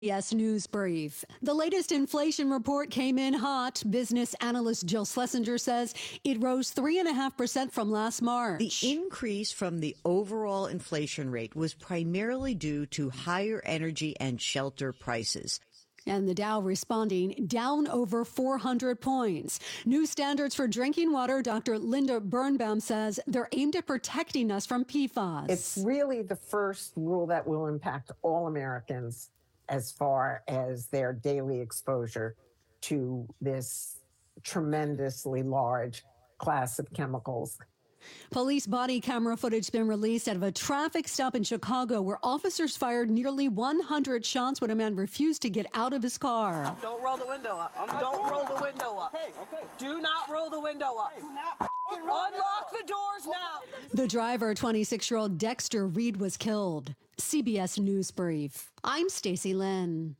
Yes, News Brief. The latest inflation report came in hot. Business analyst Jill Schlesinger says it rose 3.5% from last March. The increase from the overall inflation rate was primarily due to higher energy and shelter prices. And the Dow responding, down over 400 points. New standards for drinking water, Dr. Linda Birnbaum says they're aimed at protecting us from PFAS. It's really the first rule that will impact all Americans as far as their daily exposure to this tremendously large class of chemicals. Police body camera footage been released out of a traffic stop in Chicago where officers fired nearly 100 shots when a man refused to get out of his car. Don't roll the window up. Don't roll the window up. Do not roll the window up. Unlock the doors now. The driver, 26-year-old Dexter Reed, was killed. CBS News Brief. I'm Stacey Lynn.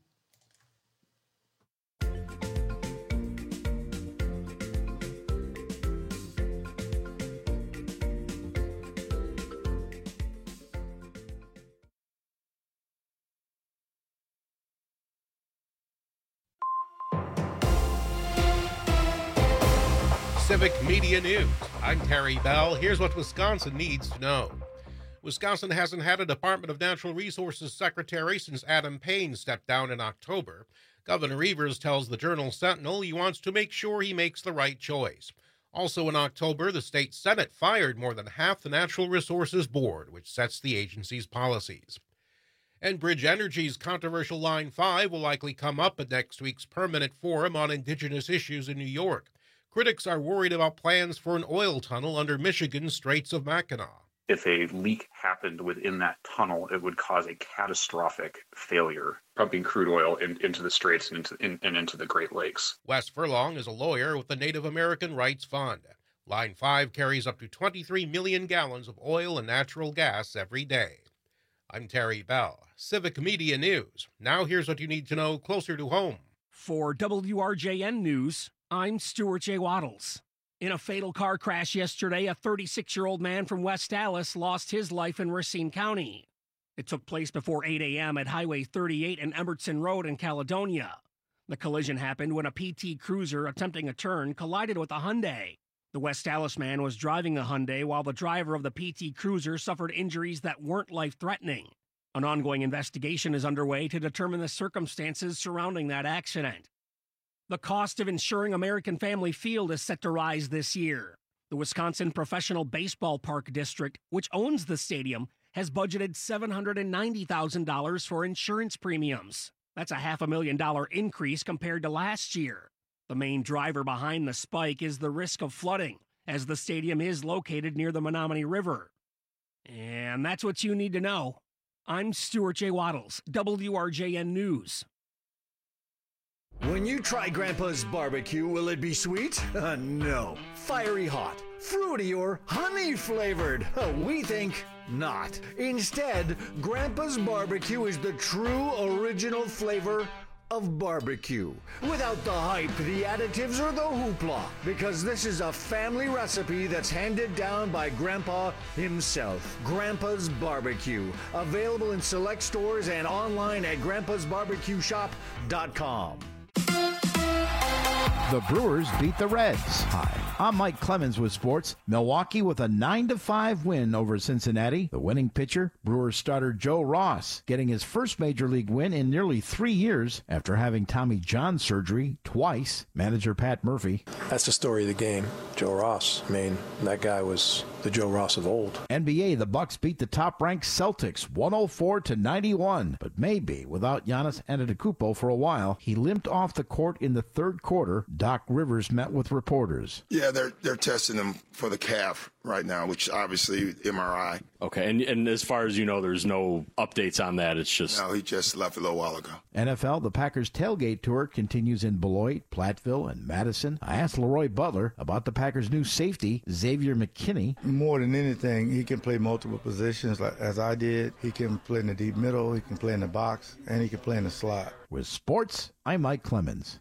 Civic Media News. I'm Terry Bell. Here's what Wisconsin needs to know. Wisconsin hasn't had a Department of Natural Resources secretary since Adam Payne stepped down in October. Governor Evers tells the Journal Sentinel he wants to make sure he makes the right choice. Also in October, the state Senate fired more than half the Natural Resources Board, which sets the agency's policies. Enbridge Energy's controversial Line 5 will likely come up at next week's permanent forum on indigenous issues in New York. Critics are worried about plans for an oil tunnel under Michigan's Straits of Mackinac. If a leak happened within that tunnel, it would cause a catastrophic failure, pumping crude oil into the Straits and into the Great Lakes. Wes Furlong is a lawyer with the Native American Rights Fund. Line 5 carries up to 23 million gallons of oil and natural gas every day. I'm Terry Bell, Civic Media News. Now here's what you need to know closer to home. For WRJN News, I'm Stuart J. Waddles. In a fatal car crash yesterday, a 36-year-old man from West Allis lost his life in Racine County. It took place before 8 a.m. at Highway 38 and Emerson Road in Caledonia. The collision happened when a PT Cruiser attempting a turn collided with a Hyundai. The West Allis man was driving the Hyundai while the driver of the PT Cruiser suffered injuries that weren't life-threatening. An ongoing investigation is underway to determine the circumstances surrounding that accident. The cost of insuring American Family Field is set to rise this year. The Wisconsin Professional Baseball Park District, which owns the stadium, has budgeted $790,000 for insurance premiums. That's a $500,000 increase compared to last year. The main driver behind the spike is the risk of flooding, as the stadium is located near the Menominee River. And that's what you need to know. I'm Stuart J. Waddles, WRJN News. When you try Grandpa's barbecue, will it be sweet? No. Fiery hot, fruity, or honey flavored? We think not. Instead, Grandpa's barbecue is the true original flavor of barbecue. Without the hype, the additives, or the hoopla. Because this is a family recipe that's handed down by Grandpa himself. Grandpa's Barbecue. Available in select stores and online at grandpasbarbecueshop.com. The Brewers beat the Reds. Hi, I'm Mike Clemens with sports. Milwaukee with a 9-5 win over Cincinnati. The winning pitcher, Brewers starter Joe Ross, getting his first major league win in nearly 3 years after having Tommy John surgery twice. Manager Pat Murphy. That's the story of the game. Joe Ross. I mean, that guy was the Joe Ross of old. NBA, the Bucks beat the top-ranked Celtics 104-91, but maybe without Giannis Antetokounmpo for a while. He limped off the court in the third quarter. Doc Rivers met with reporters. Yeah, they're testing him for the calf right now, which obviously MRI. Okay, and as far as you know, there's no updates on that. It's just... No, he just left a little while ago. NFL, the Packers tailgate tour continues in Beloit, Platteville, and Madison. I asked Leroy Butler about the Packers' new safety, Xavier McKinney. More than anything, he can play multiple positions like as I did. He can play in the deep middle, he can play in the box, and he can play in the slot. With sports, I'm Mike Clemens.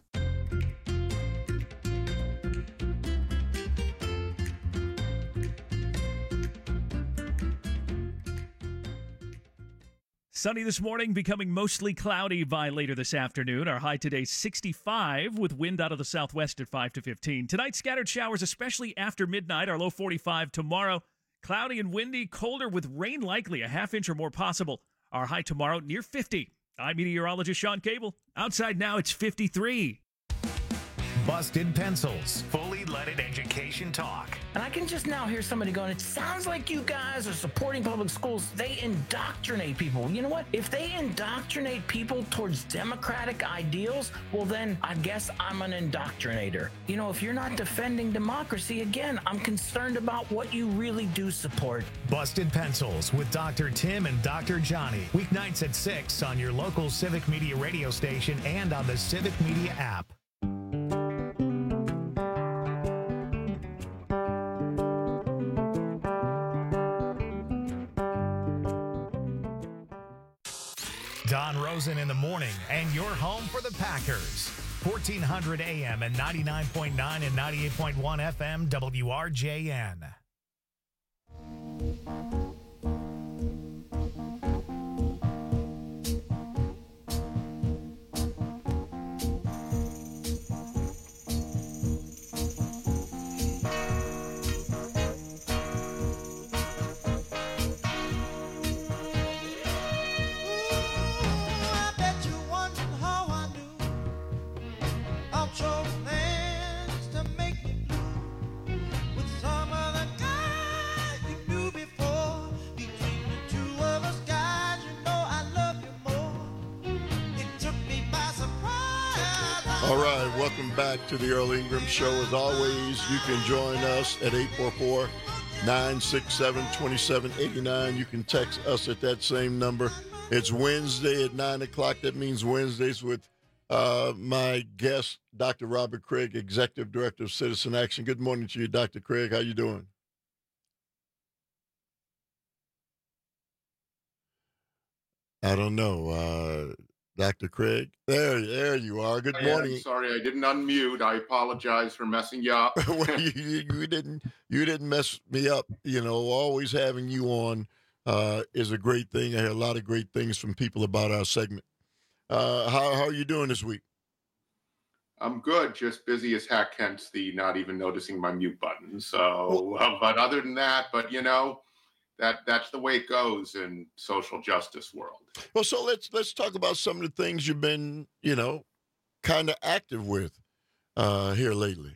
Sunny this morning, becoming mostly cloudy by later this afternoon. Our high today 65 with wind out of the southwest at 5 to 15. Tonight, scattered showers, especially after midnight. Our low 45 tomorrow. Cloudy and windy, colder with rain likely, a half inch or more possible. Our high tomorrow near 50. I'm meteorologist Sean Cable. Outside now, it's 53. Busted Pencils, fully leaded education talk. And I can just now hear somebody going, it sounds like you guys are supporting public schools. They indoctrinate people. You know what? If they indoctrinate people towards democratic ideals, well, then I guess I'm an indoctrinator. You know, if you're not defending democracy, again, I'm concerned about what you really do support. Busted Pencils with Dr. Tim and Dr. Johnny. Weeknights at 6 on your local Civic Media radio station and on the Civic Media app. Don Rosen in the morning, and you're home for the Packers. 1400 AM and 99.9 and 98.1 FM WRJN. All right, welcome back to the Earl Ingram Show. As always, you can join us at 844-967-2789. You can text us at that same number. It's Wednesday at 9 o'clock. That means Wednesdays with my guest, Dr. Robert Craig, Executive Director of Citizen Action. Good morning to you, Dr. Craig. How you doing? I don't know. Dr. Craig, there you are. Good morning. I'm sorry, I didn't unmute. I apologize for messing you up. Well, you didn't mess me up. You know, always having you on is a great thing. I hear a lot of great things from people about our segment. How are you doing this week? I'm good. Just busy as heck. Hence the not even noticing my mute button. So, but other than that, you know. That's the way it goes in social justice world. Well, so let's talk about some of the things you've been, you know, kind of active with here lately.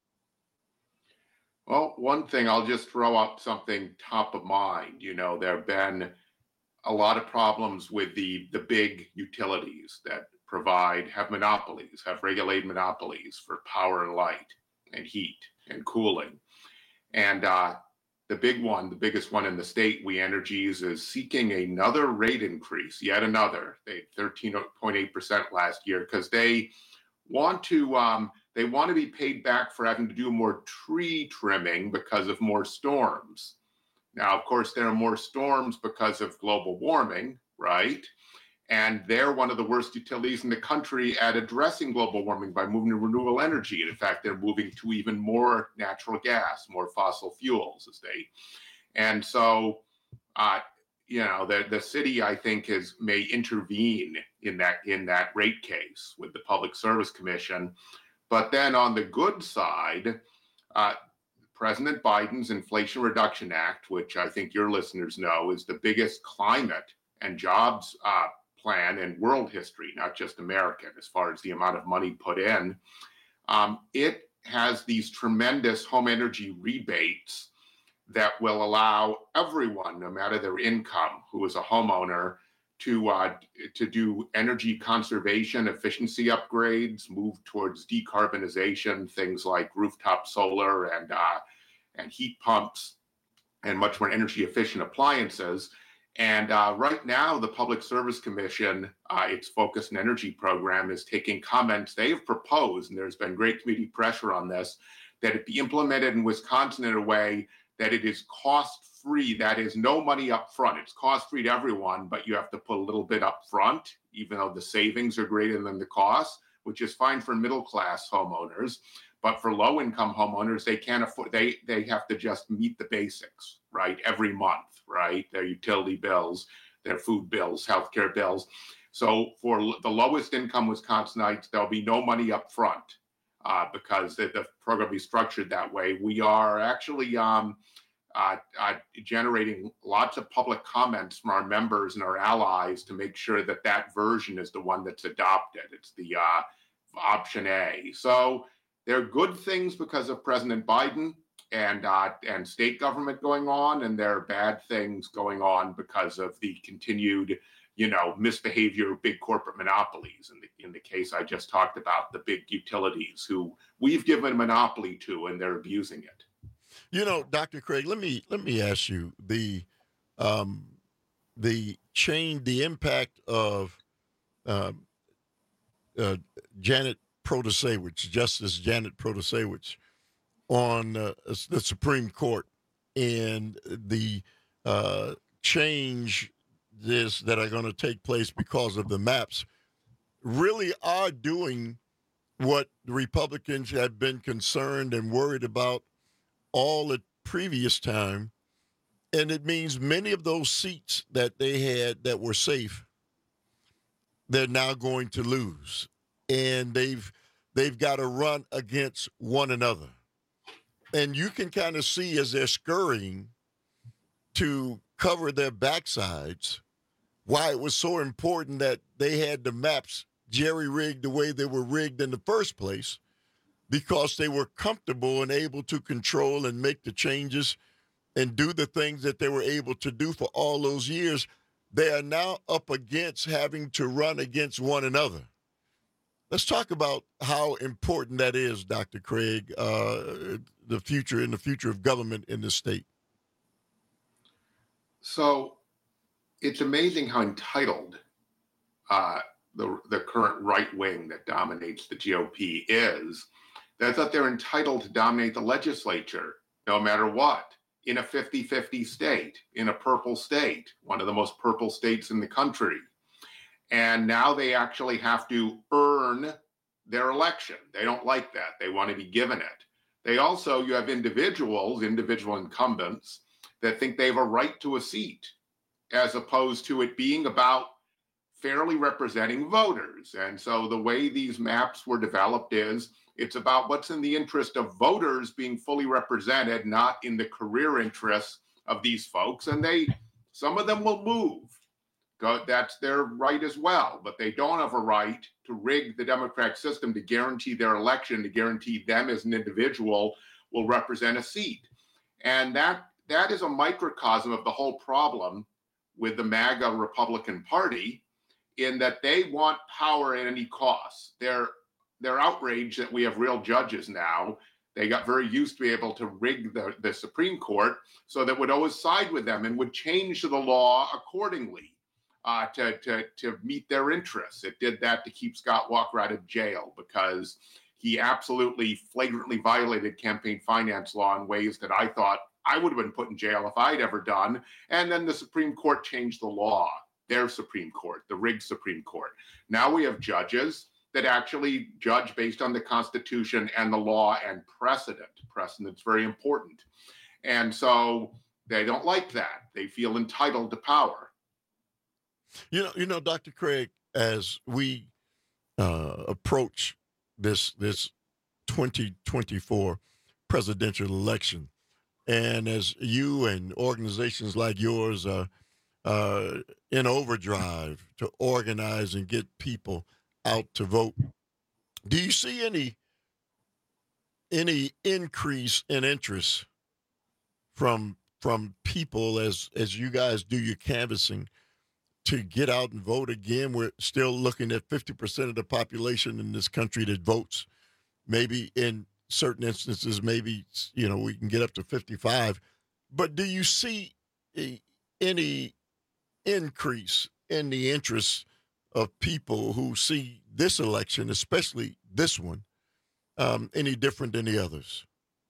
Well, one thing, I'll just throw up something top of mind. You know, there have been a lot of problems with the big utilities that have monopolies, have regulated monopolies for power and light and heat and cooling. And the biggest one in the state, We Energies, is seeking another rate increase, yet another. They 13.8% last year because they want to be paid back for having to do more tree trimming because of more storms. Now, of course, there are more storms because of global warming, right? And they're one of the worst utilities in the country at addressing global warming by moving to renewable energy. And in fact, they're moving to even more natural gas, more fossil fuels and so, you know, the city, I think, may intervene in that rate case with the Public Service Commission. But then on the good side, President Biden's Inflation Reduction Act, which I think your listeners know is the biggest climate and jobs plan in world history, not just American, as far as the amount of money put in. It has these tremendous home energy rebates that will allow everyone, no matter their income, who is a homeowner, to do energy conservation, efficiency upgrades, move towards decarbonization, things like rooftop solar and heat pumps, and much more energy efficient appliances. And right now, the Public Service Commission, its Focus on Energy program, is taking comments they have proposed, and there's been great committee pressure on this, that it be implemented in Wisconsin in a way that it is cost-free. That is, no money up front. It's cost-free to everyone, but you have to put a little bit up front, even though the savings are greater than the cost, which is fine for middle-class homeowners. But for low-income homeowners, they can't afford. They have to just meet the basics, right, every month, right, their utility bills, their food bills, healthcare bills. So for the lowest income Wisconsinites, there'll be no money up front because the program is structured that way. We are actually generating lots of public comments from our members and our allies to make sure that that version is the one that's adopted. It's the option A. So there are good things because of President Biden and state government going on, and there are bad things going on because of the continued, misbehavior of big corporate monopolies. In the case I just talked about, the big utilities who we've given a monopoly to, and they're abusing it. Dr. Craig, let me ask you the impact of Janet Protasewicz, Justice Janet Protasewicz, on the Supreme Court and the changes that are going to take place because of the maps really are doing what the Republicans have been concerned and worried about all the previous time. And it means many of those seats that they had that were safe, they're now going to lose. And they've got to run against one another. And you can kind of see as they're scurrying to cover their backsides why it was so important that they had the maps jerry-rigged the way they were rigged in the first place, because they were comfortable and able to control and make the changes and do the things that they were able to do for all those years. They are now up against having to run against one another. Let's talk about how important that is, Dr. Craig, the future of government in the state. So it's amazing how entitled the current right wing that dominates the GOP is. That they're entitled to dominate the legislature no matter what, in a 50-50 state, in a purple state, one of the most purple states in the country. And now they actually have to earn their election. They don't like that. They want to be given it. You have individual incumbents that think they have a right to a seat, as opposed to it being about fairly representing voters. And so the way these maps were developed is it's about what's in the interest of voters being fully represented, not in the career interests of these folks. And some of them will move. That's their right as well. But they don't have a right to rig the democratic system to guarantee their election, to guarantee them as an individual will represent a seat. And that is a microcosm of the whole problem with the MAGA Republican Party, in that they want power at any cost. They're outraged that we have real judges now. They got very used to be able to rig the Supreme Court so that would always side with them and would change the law accordingly to meet their interests. It did that to keep Scott Walker out of jail because he absolutely flagrantly violated campaign finance law in ways that I thought I would have been put in jail if I'd ever done. And then the Supreme Court changed the law, their Supreme Court, the rigged Supreme Court. Now we have judges that actually judge based on the Constitution and the law and precedent. Precedent's very important. And so they don't like that. They feel entitled to power. You know, Dr. Craig, as we approach this 2024 presidential election, and as you and organizations like yours are in overdrive to organize and get people out to vote, do you see any increase in interest from people as you guys do your canvassing to get out and vote again? We're still looking at 50% of the population in this country that votes. Maybe in certain instances, maybe, we can get up to 55. But do you see any increase in the interest of people who see this election, especially this one, any different than the others?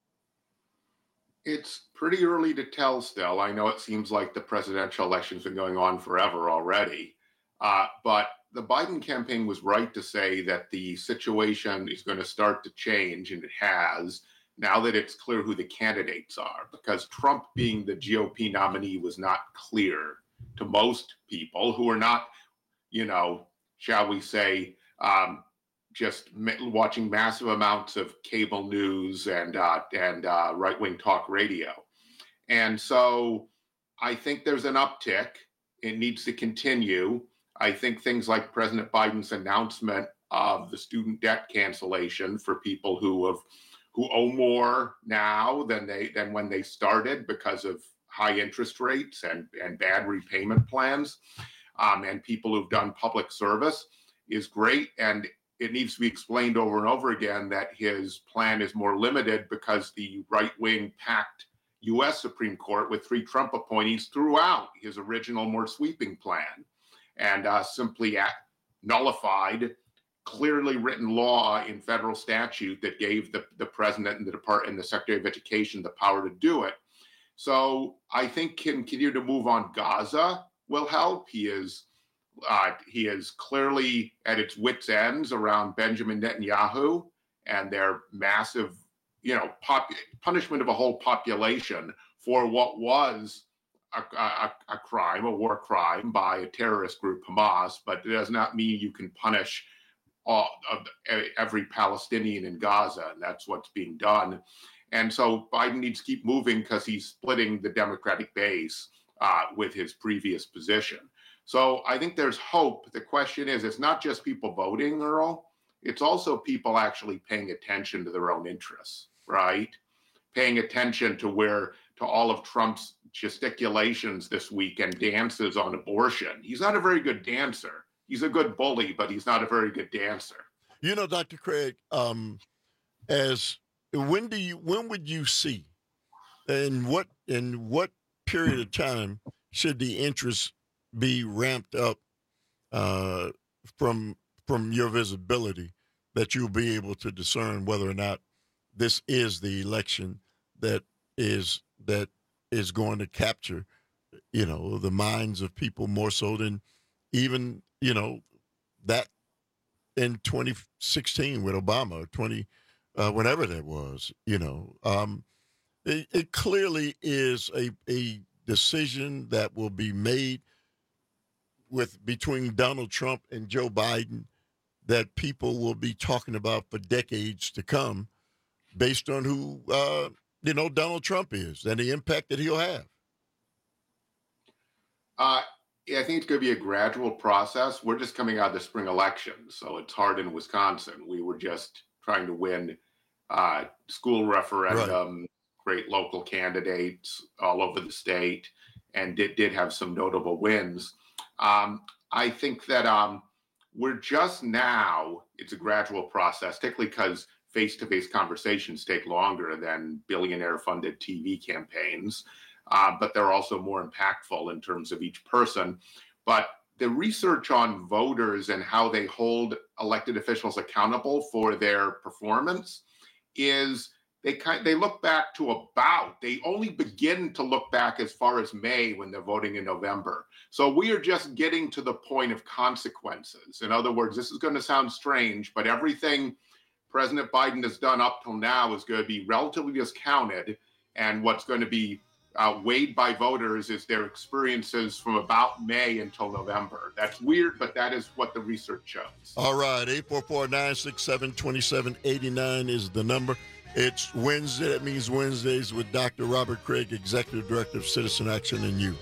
It's pretty early to tell still. I know it seems like the presidential election's been going on forever already. But the Biden campaign was right to say that the situation is going to start to change, and it has, now that it's clear who the candidates are. Because Trump being the GOP nominee was not clear to most people who are not, shall we say, just watching massive amounts of cable news and right-wing talk radio. And so I think there's an uptick. It needs to continue. I think things like President Biden's announcement of the student debt cancellation for people who owe more now than when they started because of high interest rates and bad repayment plans, and people who've done public service is great. And it needs to be explained over and over again that his plan is more limited because the right-wing packed U.S. Supreme Court with 3 Trump appointees threw out his original, more sweeping plan and simply nullified clearly written law in federal statute that gave the president and the Secretary of Education the power to do it. So I think continue to move on Gaza will help. He is clearly at its wits' ends around Benjamin Netanyahu and their massive, punishment of a whole population for what was a crime, a war crime by a terrorist group, Hamas. But it does not mean you can punish every Palestinian in Gaza, and that's what's being done. And so Biden needs to keep moving because he's splitting the Democratic base with his previous position. So I think there's hope. The question is, it's not just people voting, Earl. It's also people actually paying attention to their own interests, right? Paying attention to all of Trump's gesticulations this week and dances on abortion. He's not a very good dancer. He's a good bully, but he's not a very good dancer. Dr. Craig, when would you see, in what period of time should the interest be ramped up from your visibility that you'll be able to discern whether or not this is the election that is going to capture, the minds of people more so than even, that in 2016 with Obama, whenever that was, it clearly is a decision that will be made between Donald Trump and Joe Biden that people will be talking about for decades to come based on who, Donald Trump is and the impact that he'll have. I think it's going to be a gradual process. We're just coming out of the spring election, so it's hard in Wisconsin. We were just trying to win school referendum, right. Great local candidates all over the state, and did have some notable wins. I think that we're just now, it's a gradual process, particularly because face-to-face conversations take longer than billionaire-funded TV campaigns. But they're also more impactful in terms of each person. But the research on voters and how they hold elected officials accountable for their performance is they look back to they only begin to look back as far as May when they're voting in November. So we are just getting to the point of consequences. In other words, this is going to sound strange, but everything President Biden has done up till now is going to be relatively discounted, and what's going to be weighed by voters is their experiences from about May until November. That's weird, but that is what the research shows. All right, 844-967-2789 is the number. It's Wednesday. That means Wednesdays with Dr. Robert Craig, Executive Director of Citizen Action and You.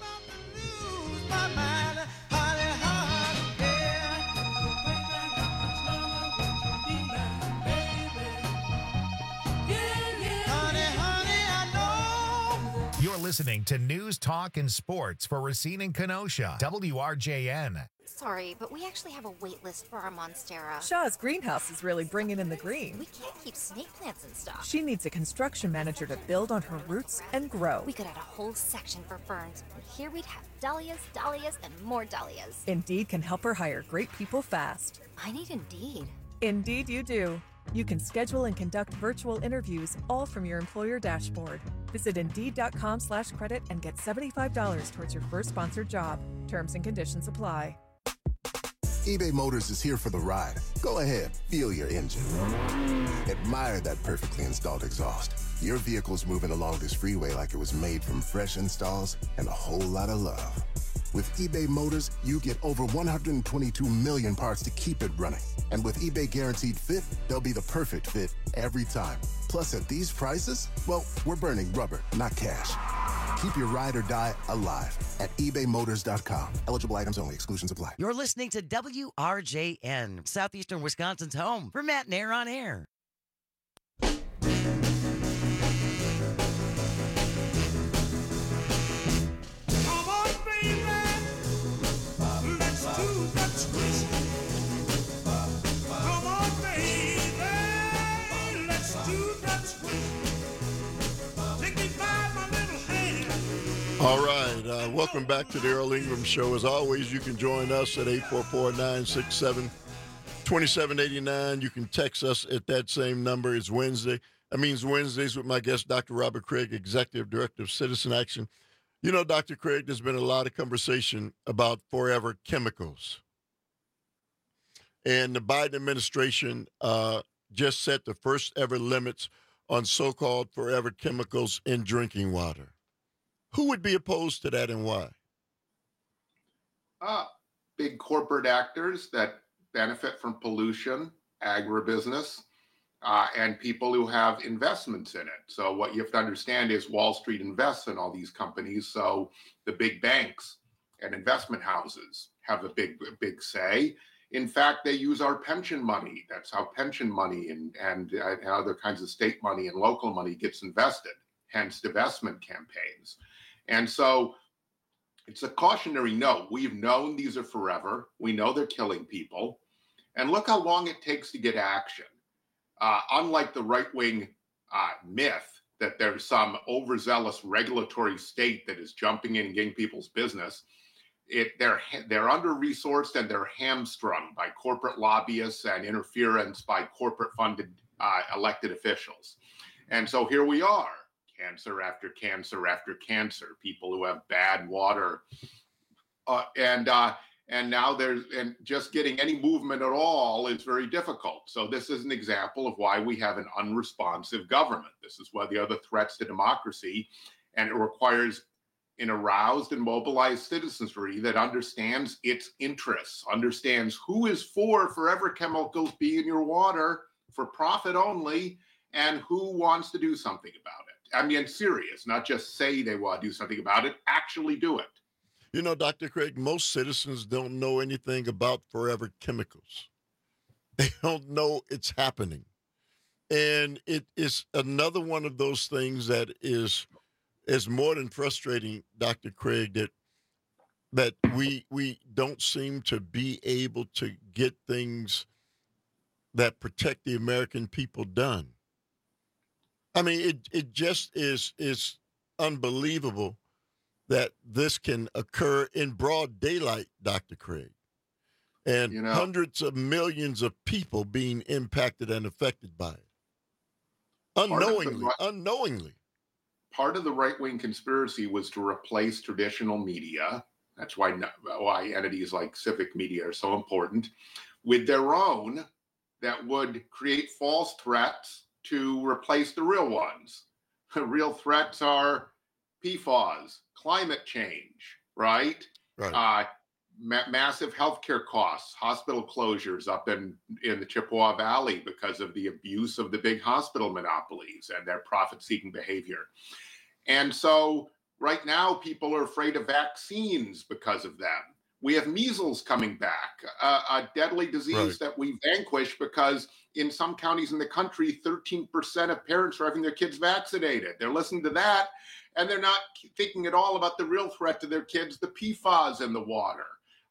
Listening to News, Talk, and Sports for Racine and Kenosha, WRJN. Sorry, but we actually have a wait list for our Monstera. Shaw's greenhouse is really bringing in the green. We can't keep snake plants in stock. She needs a construction manager to build on her roots and grow. We could add a whole section for ferns, and here we'd have dahlias, dahlias, and more dahlias. Indeed can help her hire great people fast. I need Indeed. Indeed you do. You can schedule and conduct virtual interviews all from your employer dashboard. Visit Indeed.com/credit and get $75 towards your first sponsored job. Terms and conditions apply. eBay Motors is here for the ride. Go ahead, feel your engine. Admire that perfectly installed exhaust. Your vehicle's moving along this freeway like it was made from fresh installs and a whole lot of love. With eBay Motors, you get over 122 million parts to keep it running. And with eBay Guaranteed Fit, they'll be the perfect fit every time. Plus, at these prices, well, we're burning rubber, not cash. Keep your ride or die alive at ebaymotors.com. Eligible items only. Exclusions apply. You're listening to WRJN, Southeastern Wisconsin's home for Matt and Air on Air. All right. Welcome back to the Earl Ingram Show. As always, you can join us at 844-967-2789. You can text us at that same number. It's Wednesday. That means Wednesdays with my guest, Dr. Robert Craig, Executive Director of Citizen Action. You know, Dr. Craig, there's been a lot of conversation about forever chemicals. And the Biden administration just set the first ever limits on so-called forever chemicals in drinking water. Who would be opposed to that and why? Big corporate actors that benefit from pollution, agribusiness, and people who have investments in it. So what you have to understand is Wall Street invests in all these companies. So the big banks and investment houses have a big say. In fact, they use our pension money. That's how pension money and other kinds of state money and local money gets invested, hence divestment campaigns. And so it's a cautionary note. We've known these are forever. We know they're killing people. And look how long it takes to get action. Unlike the right-wing myth that there's some overzealous regulatory state that is jumping in and getting people's business, they're under-resourced and they're hamstrung by corporate lobbyists and interference by corporate-funded elected officials. And so here we are. Cancer after cancer after cancer, people who have bad water, and now and just getting any movement at all is very difficult. So this is an example of why we have an unresponsive government. This is one of the other threats to democracy, and it requires an aroused and mobilized citizenry that understands its interests, understands who is for forever chemicals being in your water for profit only, and who wants to do something about it. I mean, serious, not just say they want to do something about it, actually do it. You know, Dr. Craig, most citizens don't know anything about forever chemicals. They don't know it's happening. And it is another one of those things that is more than frustrating, Dr. Craig, that we don't seem to be able to get things that protect the American people done. I mean, it just is unbelievable that this can occur in broad daylight, Dr. Craig, and hundreds of millions of people being impacted and affected by it. Unknowingly. Part of the right-wing conspiracy was to replace traditional media. That's why entities like civic media are so important, with their own that would create false threats to replace the real ones. The real threats are PFAS, climate change, right? Massive healthcare costs, hospital closures up in the Chippewa Valley because of the abuse of the big hospital monopolies and their profit-seeking behavior. And so right now, people are afraid of vaccines because of them. We have measles coming back, a deadly disease that we vanquished because in some counties in the country, 13% of parents are having their kids vaccinated. They're listening to that, and they're not thinking at all about the real threat to their kids, the PFAS in the water.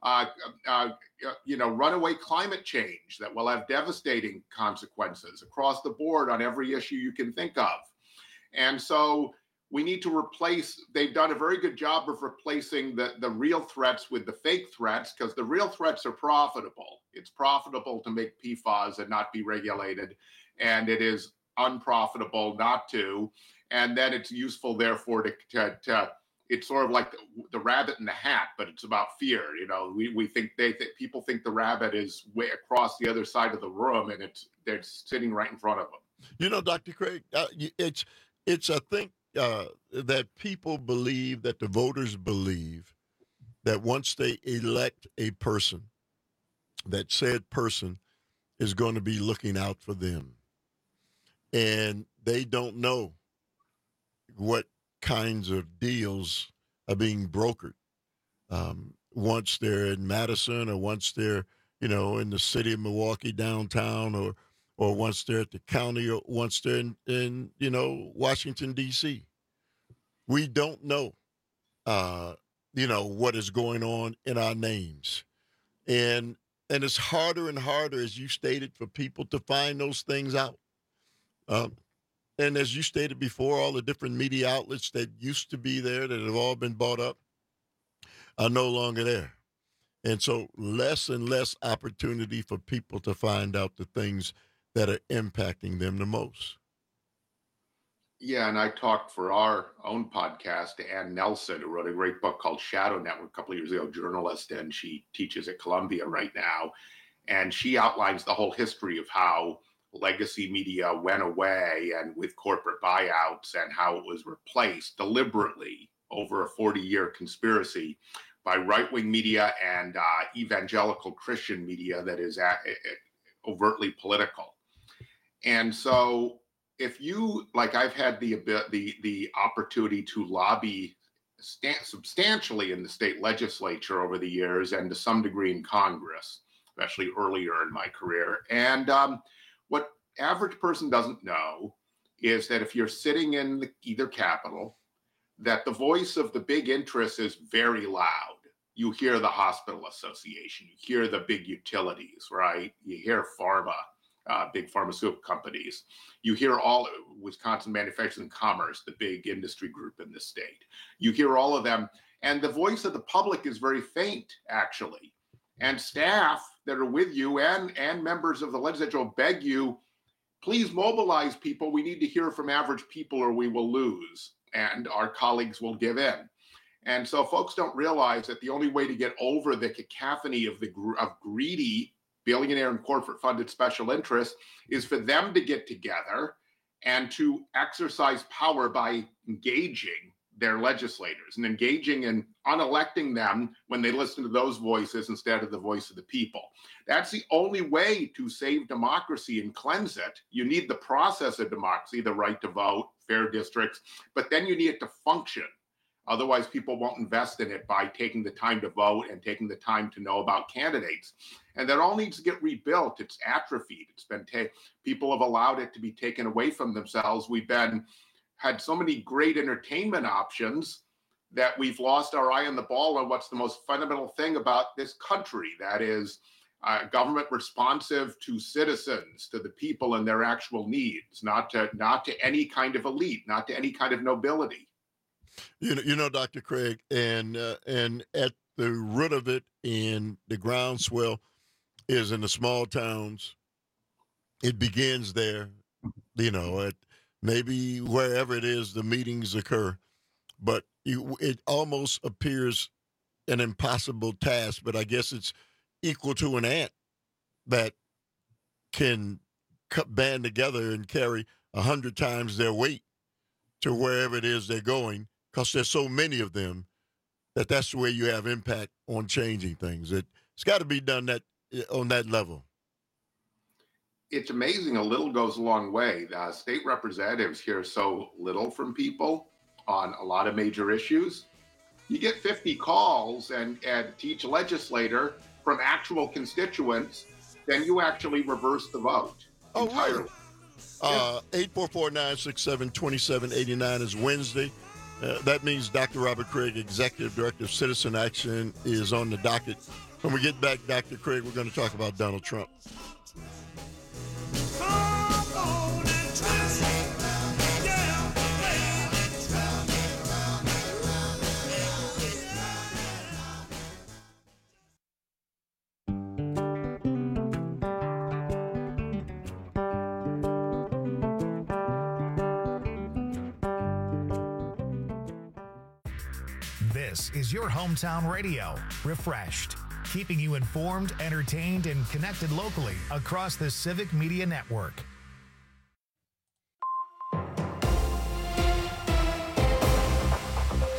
Runaway climate change that will have devastating consequences across the board on every issue you can think of. And so we need to replace, they've done a very good job of replacing the real threats with the fake threats, because the real threats are profitable. It's profitable to make PFAS and not be regulated, and it is unprofitable not to. And then it's useful, therefore, to it's sort of like the rabbit in the hat, but it's about fear. You know, we think people think the rabbit is way across the other side of the room, and they're sitting right in front of them. You know, Dr. Craig, it's I think that people believe, that the voters believe, that once they elect a person, that said person is going to be looking out for them. And they don't know what kinds of deals are being brokered once they're in Madison, or once they're, in the city of Milwaukee downtown, or once they're at the county, or once they're in Washington, D.C. We don't know, what is going on in our names. And it's harder and harder, as you stated, for people to find those things out. And as you stated before, all the different media outlets that used to be there, that have all been bought up, are no longer there. And so less and less opportunity for people to find out the things that are impacting them the most. Yeah, and I talked for our own podcast to Ann Nelson, who wrote a great book called Shadow Network a couple of years ago, journalist, and she teaches at Columbia right now. And she outlines the whole history of how legacy media went away and with corporate buyouts, and how it was replaced deliberately over a 40-year conspiracy by right-wing media and evangelical Christian media that is overtly political. And so if you, like I've had the opportunity to lobby substantially in the state legislature over the years, and to some degree in Congress, especially earlier in my career. And what average person doesn't know is that if you're sitting in either Capitol, that the voice of the big interests is very loud. You hear the hospital association, you hear the big utilities, right? You hear pharma, big pharmaceutical companies. You hear all Wisconsin Manufacturing and Commerce, the big industry group in the state. You hear all of them. And the voice of the public is very faint, actually. And staff that are with you and members of the legislature will beg you, please mobilize people. We need to hear from average people or we will lose, and our colleagues will give in. And so folks don't realize that the only way to get over the cacophony of greedy billionaire and corporate funded special interests is for them to get together and to exercise power by engaging their legislators and engaging in unelecting them when they listen to those voices instead of the voice of the people. That's the only way to save democracy and cleanse it. You need the process of democracy, the right to vote, fair districts, but then you need it to function. Otherwise, people won't invest in it by taking the time to vote and taking the time to know about candidates. And that all needs to get rebuilt. It's atrophied. It's been people have allowed it to be taken away from themselves. We've had so many great entertainment options that we've lost our eye on the ball on what's the most fundamental thing about this country. That is government responsive to citizens, to the people and their actual needs, not to any kind of elite, not to any kind of nobility. You know, Dr. Craig, and at the root of it, in the groundswell, is in the small towns. It begins there, at maybe wherever it is the meetings occur. But it almost appears an impossible task, but I guess it's equal to an ant that can band together and carry 100 times their weight to wherever it is they're going, because there's so many of them that's the way you have impact on changing things. It's got to be done on that level. It's amazing. A little goes a long way. The state representatives hear so little from people on a lot of major issues. You get 50 calls and to each legislator from actual constituents, then you actually reverse the vote entirely. 844-967-2789 is Wednesday. That means Dr. Robert Craig, Executive Director of Citizen Action, is on the docket. When we get back, Dr. Craig, we're going to talk about Donald Trump. This is your hometown radio, Refreshed, keeping you informed, entertained, and connected locally across the Civic Media Network.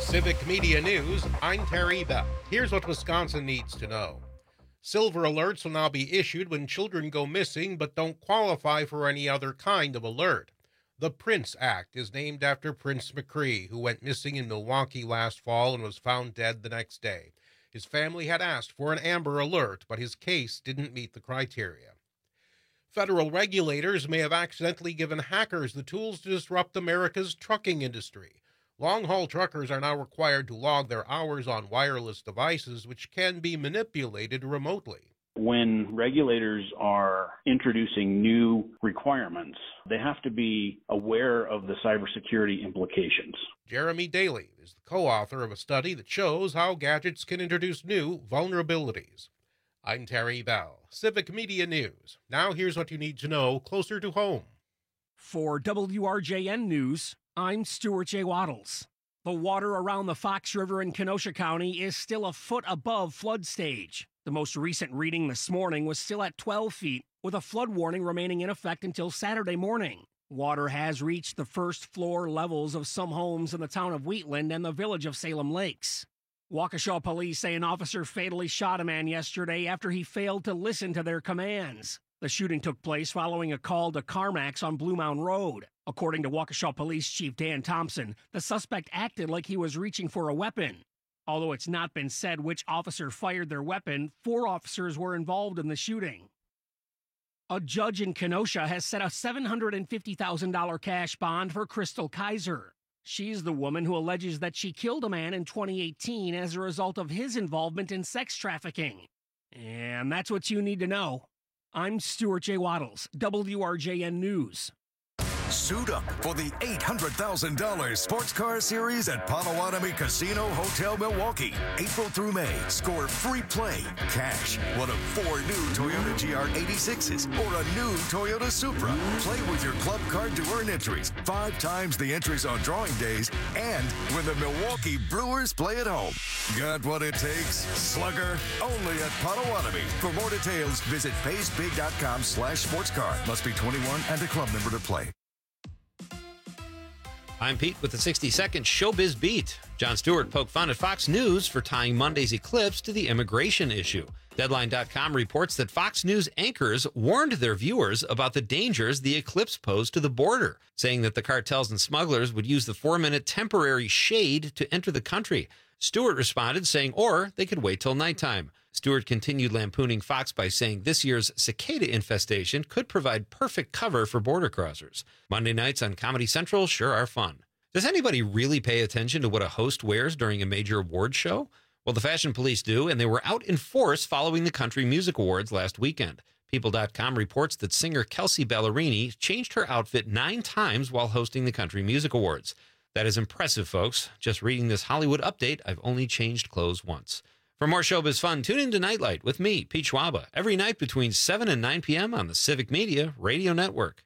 Civic Media News, I'm Terry Bell. Here's what Wisconsin needs to know. Silver alerts will now be issued when children go missing but don't qualify for any other kind of alert. The Prince Act is named after Prince McCree, who went missing in Milwaukee last fall and was found dead the next day. His family had asked for an Amber Alert, but his case didn't meet the criteria. Federal regulators may have accidentally given hackers the tools to disrupt America's trucking industry. Long-haul truckers are now required to log their hours on wireless devices, which can be manipulated remotely. When regulators are introducing new requirements, they have to be aware of the cybersecurity implications. Jeremy Daly is the co-author of a study that shows how gadgets can introduce new vulnerabilities. I'm Terry Bell, Civic Media News. Now here's what you need to know closer to home. For WRJN News, I'm Stuart J. Waddles. The water around the Fox River in Kenosha County is still a foot above flood stage. The most recent reading this morning was still at 12 feet, with a flood warning remaining in effect until Saturday morning. Water has reached the first floor levels of some homes in the town of Wheatland and the village of Salem Lakes. Waukesha police say an officer fatally shot a man yesterday after he failed to listen to their commands. The shooting took place following a call to CarMax on Blue Mound Road. According to Waukesha Police Chief Dan Thompson, the suspect acted like he was reaching for a weapon. Although it's not been said which officer fired their weapon, 4 officers were involved in the shooting. A judge in Kenosha has set a $750,000 cash bond for Crystal Kaiser. She's the woman who alleges that she killed a man in 2018 as a result of his involvement in sex trafficking. And that's what you need to know. I'm Stuart J. Waddles, WRJN News. Suit up for the $800,000 Sports Car Series at Potawatomi Casino Hotel Milwaukee. April through May, score free play, cash, one of 4 new Toyota GR86s or a new Toyota Supra. Play with your club card to earn entries, 5 times the entries on drawing days, and when the Milwaukee Brewers play at home. Got what it takes? Slugger, only at Potawatomi. For more details, visit paysbig.com/sportscar. Must be 21 and a club member to play. I'm Pete with the 60-second Showbiz Beat. Jon Stewart poked fun at Fox News for tying Monday's eclipse to the immigration issue. Deadline.com reports that Fox News anchors warned their viewers about the dangers the eclipse posed to the border, saying that the cartels and smugglers would use the 4-minute temporary shade to enter the country. Stewart responded saying, or they could wait till nighttime. Stewart continued lampooning Fox by saying this year's cicada infestation could provide perfect cover for border crossers. Monday nights on Comedy Central sure are fun. Does anybody really pay attention to what a host wears during a major award show? Well, the Fashion Police do, and they were out in force following the Country Music Awards last weekend. People.com reports that singer Kelsey Ballerini changed her outfit 9 times while hosting the Country Music Awards. That is impressive, folks. Just reading this Hollywood update, I've only changed clothes once. For more showbiz fun, tune in to Nightlight with me, Pete Schwaba, every night between 7 and 9 p.m. on the Civic Media Radio Network.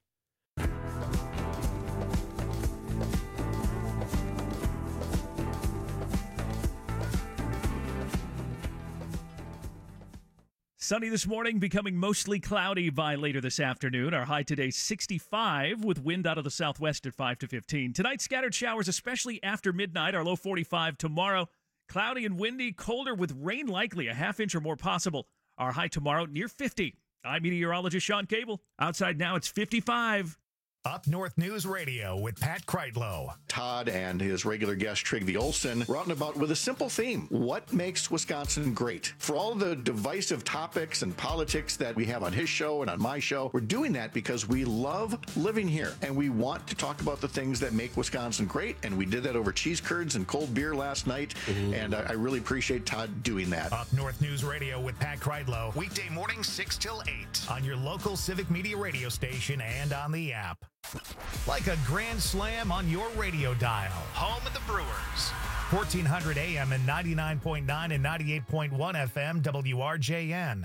Sunny this morning, becoming mostly cloudy by later this afternoon. Our high today 65 with wind out of the southwest at 5 to 15. Tonight, scattered showers, especially after midnight. Our low 45 tomorrow. Cloudy and windy, colder with rain likely, a half inch or more possible. Our high tomorrow near 50. I'm meteorologist Sean Cable. Outside now it's 55. Up North News Radio with Pat Kreitlow. Todd and his regular guest Trygve Olsen were out and about with a simple theme. What makes Wisconsin great? For all the divisive topics and politics that we have on his show and on my show, we're doing that because we love living here and we want to talk about the things that make Wisconsin great. And we did that over cheese curds and cold beer last night. And I really appreciate Todd doing that. Up North News Radio with Pat Kreitlow. Weekday mornings 6 till 8 on your local Civic Media radio station and on the app. Like a grand slam on your radio dial. Home of the Brewers. 1400 AM and 99.9 and 98.1 FM WRJN.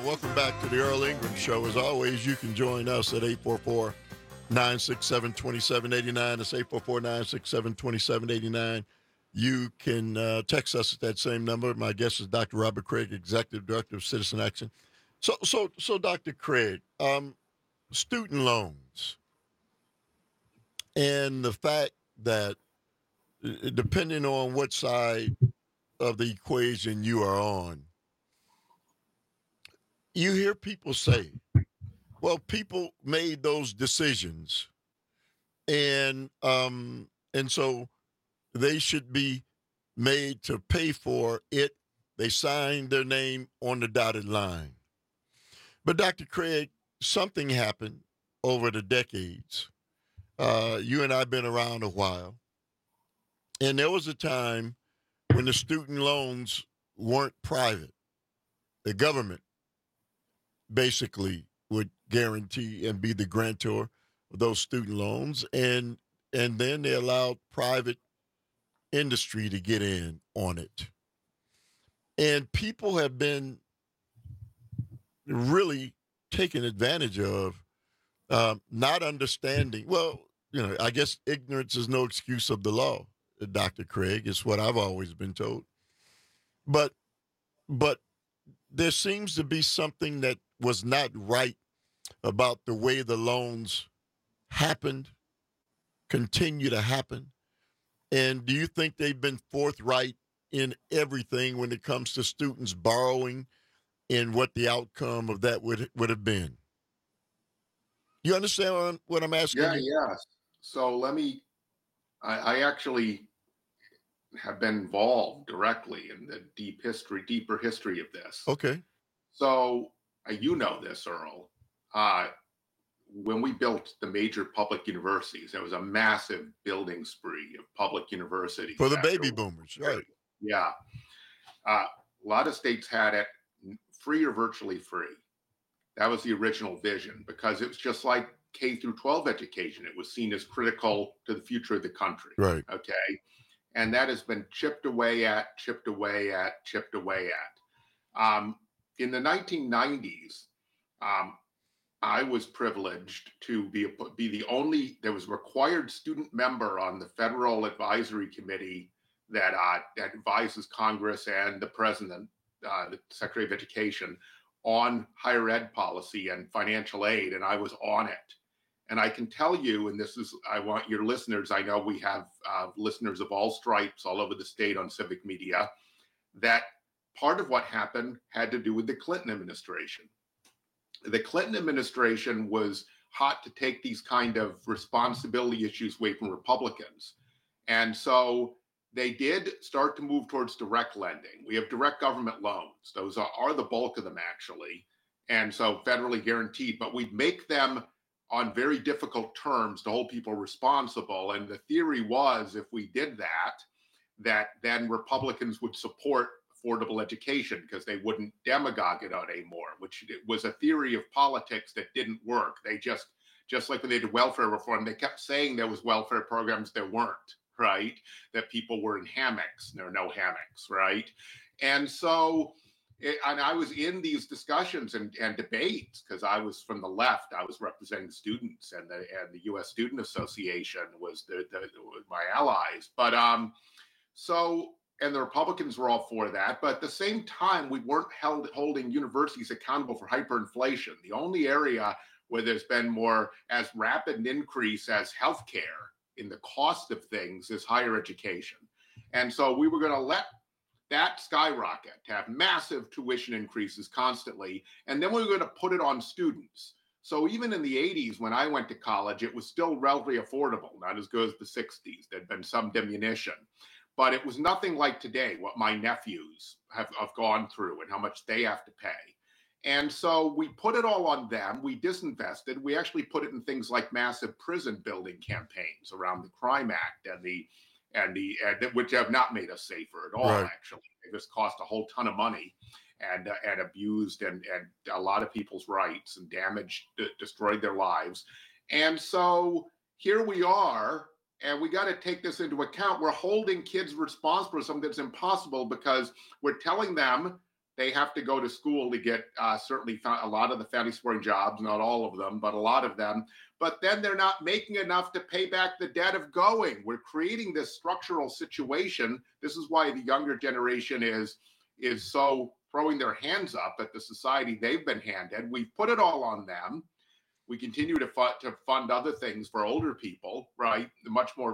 welcome back to the Earl Ingram Show. As always, you can join us at 844-967-2789. That's 844-967-2789. You can text us at that same number. My guest is Dr. Robert Craig, Executive Director of Citizen Action. So Dr. Craig, student loans and the fact that depending on what side of the equation you are on, you hear people say, well, people made those decisions and so they should be made to pay for it. They signed their name on the dotted line. But Dr. Craig, something happened over the decades. You and I have been around a while. And there was a time when the student loans weren't private. The government basically would guarantee and be the grantor of those student loans. And then they allowed private industry to get in on it. And people have been really taken advantage of, not understanding. Well, I guess ignorance is no excuse of the law, Dr. Craig, is what I've always been told. But there seems to be something that was not right about the way the loans happened, continue to happen. And do you think they've been forthright in everything when it comes to students borrowing and what the outcome of that would have been? You understand what I'm asking? Yeah. So I actually have been involved directly in the deeper history of this. Okay. So you know this, Earl. When we built the major public universities, there was a massive building spree of public universities. For the baby boomers, right. Yeah. A lot of states had it free or virtually free. That was the original vision, because it was just like K through 12 education. It was seen as critical to the future of the country. Right. Okay. And that has been chipped away at. In the 1990s, I was privileged to be the only, there was a required student member on the Federal Advisory Committee that advises Congress and the President, the Secretary of Education, on higher ed policy and financial aid, and I was on it. And I can tell you, and I want your listeners, I know we have listeners of all stripes all over the state on civic media, that part of what happened had to do with the Clinton administration. The Clinton administration was hot to take these kind of responsibility issues away from Republicans. And so they did start to move towards direct lending. We have direct government loans. Those are the bulk of them, actually. And so federally guaranteed, but we'd make them on very difficult terms to hold people responsible. And the theory was, if we did that then Republicans would support affordable education because they wouldn't demagogue it out anymore, which was a theory of politics that didn't work. They just like when they did welfare reform, they kept saying there was welfare programs, there weren't, right? That people were in hammocks. There are no hammocks, right? And so, and I was in these discussions and debates because I was from the left. I was representing the students, and the U.S. Student Association was my allies. But and the Republicans were all for that. But at the same time, we weren't holding universities accountable for hyperinflation. The only area where there's been more as rapid an increase as healthcare in the cost of things is higher education. And so we were going to let that skyrocket, to have massive tuition increases constantly. And then we were going to put it on students. So even in the 80s, when I went to college, it was still relatively affordable, not as good as the 60s. There'd been some diminution. But it was nothing like today, what my nephews have gone through and how much they have to pay. And so we put it all on them. We disinvested. We actually put it in things like massive prison building campaigns around the Crime Act and which have not made us safer at all, right. Actually. They just cost a whole ton of money and abused and a lot of people's rights and destroyed their lives. And so here we are. And we got to take this into account. We're holding kids responsible for something that's impossible because we're telling them they have to go to school to get certainly a lot of the family supporting jobs, not all of them, but a lot of them. But then they're not making enough to pay back the debt of going. We're creating this structural situation. This is why the younger generation is so throwing their hands up at the society they've been handed. We've put it all on them. We continue to fund other things for older people, right? Much more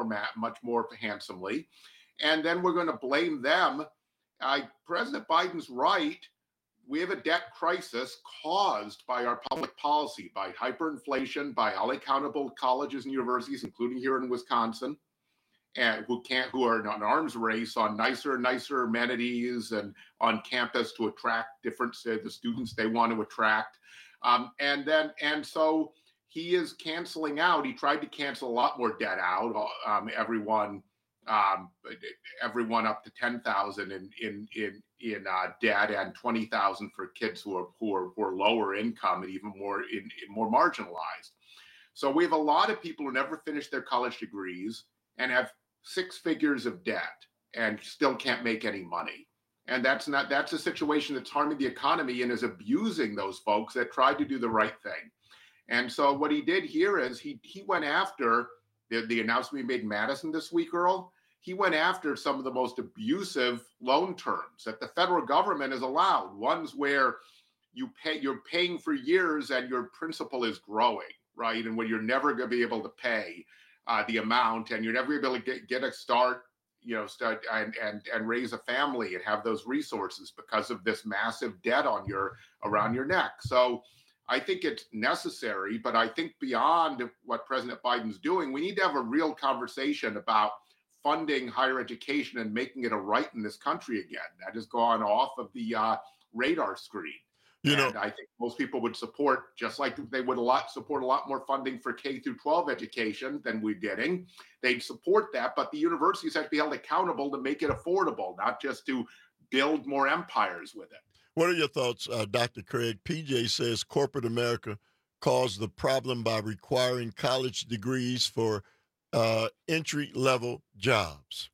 handsomely. And then we're going to blame them. President Biden's right. We have a debt crisis caused by our public policy, by hyperinflation, by unaccountable colleges and universities, including here in Wisconsin, and who are in an arms race on nicer and nicer amenities and on campus to attract the students they want to attract. And so he is canceling out. He tried to cancel a lot more debt out. Everyone up to $10,000 in debt, and $20,000 for kids who are lower income and even more marginalized. So we have a lot of people who never finish their college degrees and have 6 figures of debt and still can't make any money. And that's a situation that's harming the economy and is abusing those folks that tried to do the right thing. And so what he did here is he went after the announcement we made in Madison this week, Earl. He went after some of the most abusive loan terms that the federal government has allowed, ones where you're paying for years and your principal is growing, right? And when you're never going to be able to pay the amount, and you're never able to get a start and raise a family and have those resources because of this massive debt around your neck. So I think it's necessary, but I think beyond what President Biden's doing, we need to have a real conversation about funding higher education and making it a right in this country again. That has gone off of the radar screen. And I think most people would support, just like they would support a lot more funding for K through 12 education than we're getting. They'd support that, but the universities have to be held accountable to make it affordable, not just to build more empires with it. What are your thoughts, Dr. Craig? PJ says corporate America caused the problem by requiring college degrees for entry-level jobs.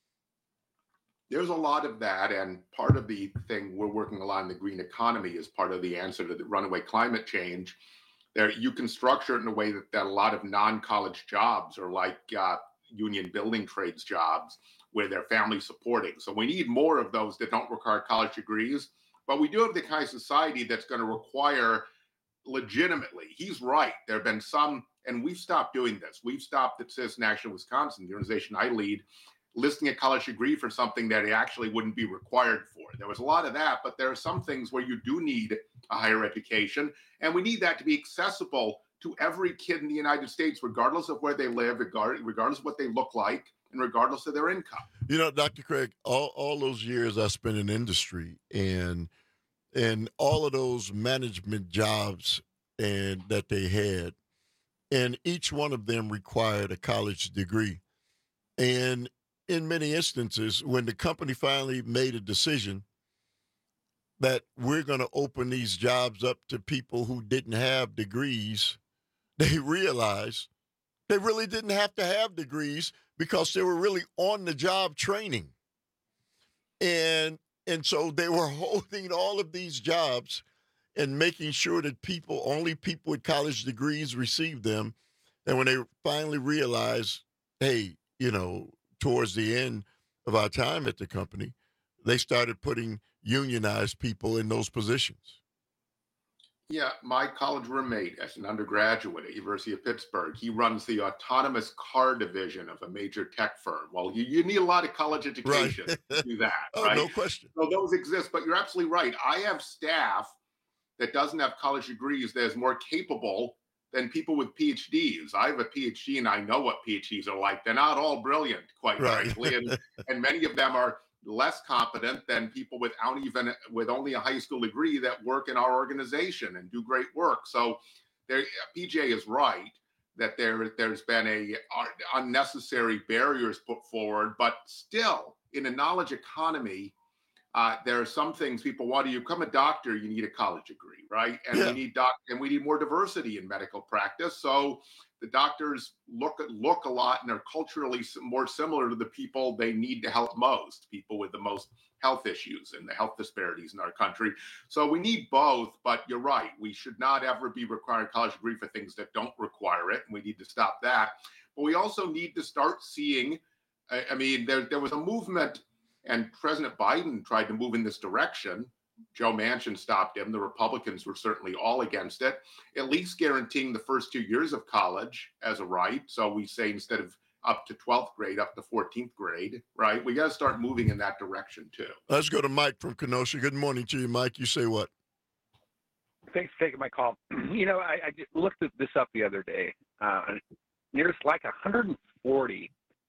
There's a lot of that, and part of the thing we're working a lot in the green economy is part of the answer to the runaway climate change. There, you can structure it in a way that a lot of non-college jobs are like union building trades jobs where they're family supporting. So we need more of those that don't require college degrees, but we do have the kind of society that's going to require legitimately. He's right. There have been some, and we've stopped doing this. We've stopped at Citizen Action Wisconsin, the organization I lead, listing a college degree for something that it actually wouldn't be required for. There was a lot of that, but there are some things where you do need a higher education, and we need that to be accessible to every kid in the United States, regardless of where they live, regardless of what they look like, and regardless of their income. You know, Dr. Craig, all those years I spent in industry and all of those management jobs and that they had, and each one of them required a college degree. And in many instances, when the company finally made a decision that we're going to open these jobs up to people who didn't have degrees, they realized they really didn't have to have degrees because they were really on-the-job training. And so they were holding all of these jobs and making sure that only people with college degrees received them. And when they finally realized, hey, towards the end of our time at the company, they started putting unionized people in those positions. Yeah, my college roommate as an undergraduate at University of Pittsburgh, he runs the autonomous car division of a major tech firm. Well, you need a lot of college education to do that, right? No question. So those exist, but you're absolutely right. I have staff that doesn't have college degrees that is more capable than people with PhDs. I have a PhD and I know what PhDs are like. They're not all brilliant, quite frankly. And many of them are less competent than people with only a high school degree that work in our organization and do great work. So PJ is right that there's been unnecessary barriers put forward, but still in a knowledge economy, there are some things people want. To become a doctor, you need a college degree, right? And we need more diversity in medical practice. So the doctors look a lot and are culturally more similar to the people they need to help most, people with the most health issues and the health disparities in our country. So we need both, but you're right. We should not ever be requiring a college degree for things that don't require it. And we need to stop that. But we also need to start seeing, I mean, there was a movement, and President Biden tried to move in this direction. Joe Manchin stopped him. The Republicans were certainly all against it, at least guaranteeing the first 2 years of college as a right. So we say instead of up to 12th grade, up to 14th grade, right? We got to start moving in that direction too. Let's go to Mike from Kenosha. Good morning to you, Mike. You say what? Thanks for taking my call. You know, I just looked this up the other day. There's like 140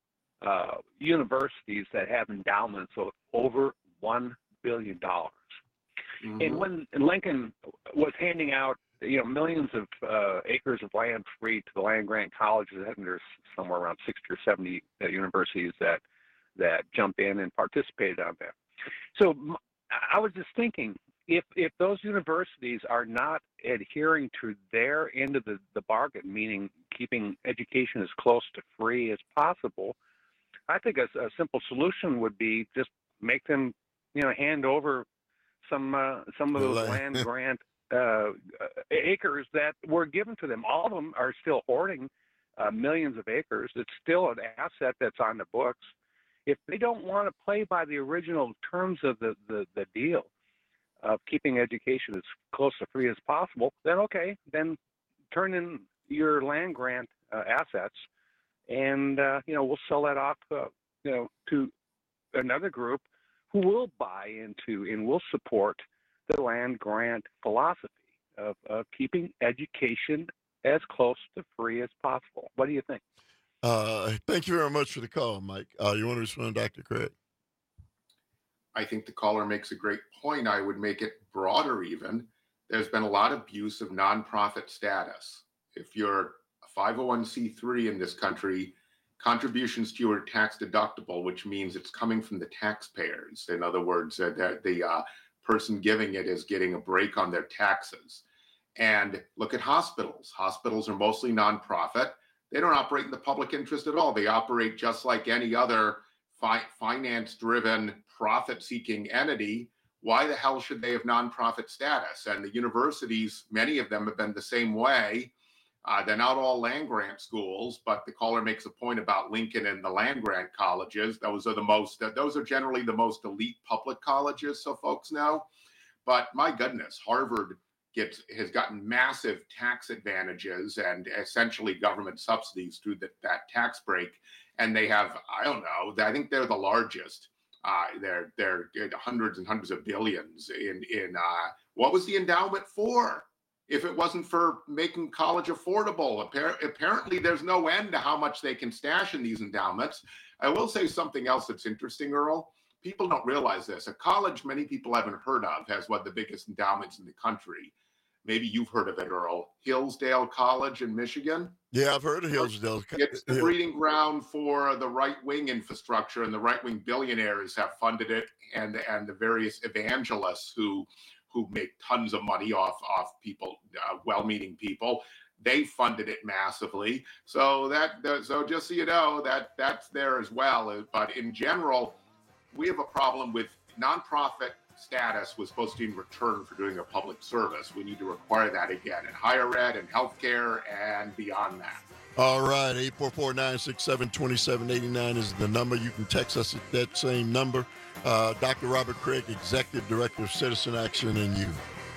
universities that have endowments of over $1 billion. Mm-hmm. And when Lincoln was handing out, you know, millions of acres of land free to the land-grant colleges, I think there's somewhere around 60 or 70 universities that jump in and participated on that. So I was just thinking, if those universities are not adhering to their end of the bargain, meaning keeping education as close to free as possible, I think a simple solution would be just make them, you know, hand over some of those land grant acres that were given to them. All of them are still hoarding millions of acres. It's still an asset that's on the books. If they don't want to play by the original terms of the deal of keeping education as close to free as possible, then okay, then turn in your land grant assets, and you know, we'll sell that off, you know, to another group who will buy into and will support the land grant philosophy of keeping education as close to free as possible. What do you think? Thank you very much for the call, Mike. You want to respond, Dr. Craig? I think the caller makes a great point. I would make it broader even. There's been a lot of abuse of nonprofit status. If you're a 501c3 in this country, contributions to you are tax deductible, which means it's coming from the taxpayers. In other words, the person giving it is getting a break on their taxes. And look at hospitals. Hospitals are mostly nonprofit. They don't operate in the public interest at all. They operate just like any other finance-driven, profit-seeking entity. Why the hell should they have nonprofit status? And the universities, many of them have been the same way. They're not all land-grant schools, but the caller makes a point about Lincoln and the land-grant colleges. Those are generally the most elite public colleges, so folks know. But my goodness, Harvard has gotten massive tax advantages and essentially government subsidies through that tax break. And they have, I don't know, I think they're the largest. They're hundreds and hundreds of billions in what was the endowment for? If it wasn't for making college affordable, apparently there's no end to how much they can stash in these endowments. I will say something else that's interesting, Earl. People don't realize this. A college many people haven't heard of has one of the biggest endowments in the country. Maybe you've heard of it, Earl. Hillsdale College in Michigan. Yeah, I've heard of Hillsdale. It's the breeding ground for the right-wing infrastructure, and the right-wing billionaires have funded it, and the various evangelists who make tons of money off people, well-meaning people. They funded it massively. So so just so you know, that's there as well. But in general, we have a problem with nonprofit status was supposed to be in return for doing a public service. We need to require that again in higher ed and healthcare and beyond that. All right, 844-967-2789 is the number. You can text us at that same number. Dr. Robert Craig, Executive Director of Citizen Action and You.